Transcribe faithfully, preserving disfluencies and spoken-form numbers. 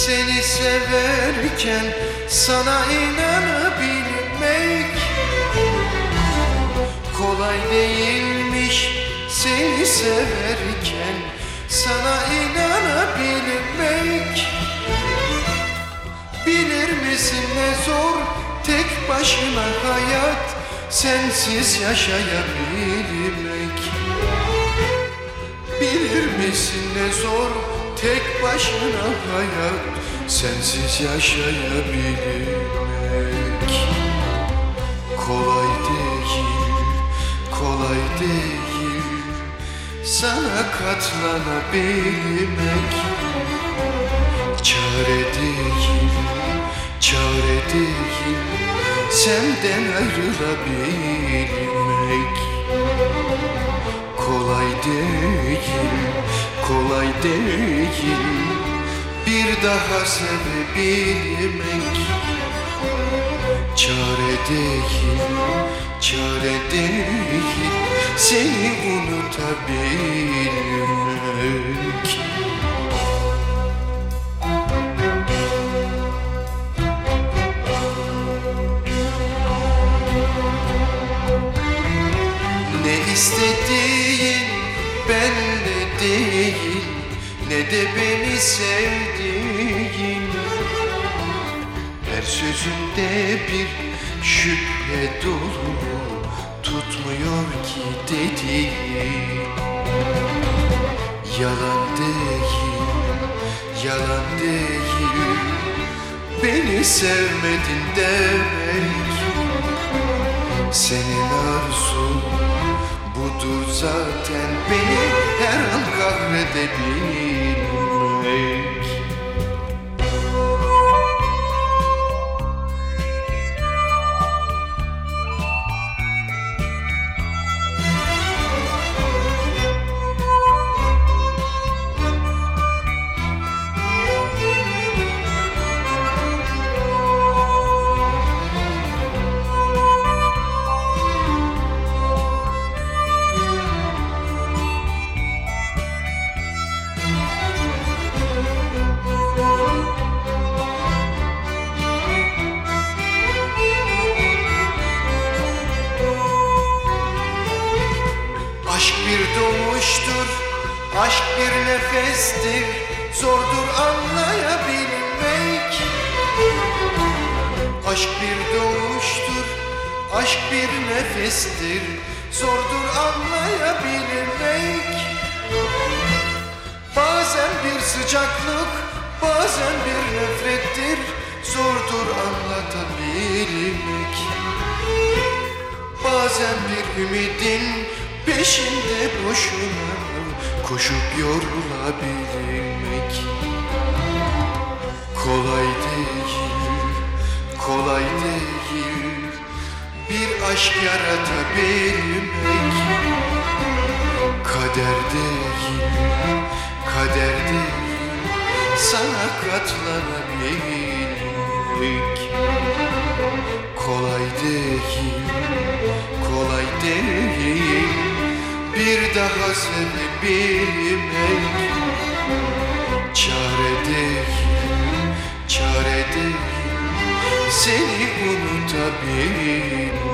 Seni severken sana inanabilmek kolay değilmiş. Seni severken sana inanabilmek. Bilir misin ne zor tek başına hayat, sensiz yaşayabilmek. Bilir misin ne zor tek başına hayat, sensiz yaşayabilmek. Kolay değil, kolay değil sana katlanabilmek. Çare değil, çare değil senden ayrılabilmek. Kolay değil, kolay değil bir daha sevebilmek. Çare değil, çare değil seni unutabilmek. Ne istediğin bende değil, ne de beni sevdiğin. Her sözünde bir şüphe dolu, tutmuyor ki dediğin. Yalan değil, yalan değil beni sevmedin demek. Senin arzun budur zaten, beni her an kahredebilmek. Aşk bir doğuştur, aşk bir nefestir, zordur anlayabilmek. Aşk bir doğuştur, aşk bir nefestir, zordur anlayabilmek. Bazen bir sıcaklık, bazen bir nefrettir, zordur anlatabilmek. Bazen bir ümidin peşinde boşuna koşup yorulabilmek. Kolay değil, kolay değil bir aşk yaratabilmek. Kader değil, kader değil sana katlanabilmek. Kolay değil, kolay değil bir daha sevebilmek. Çare değil, çare değil seni unutabilmek.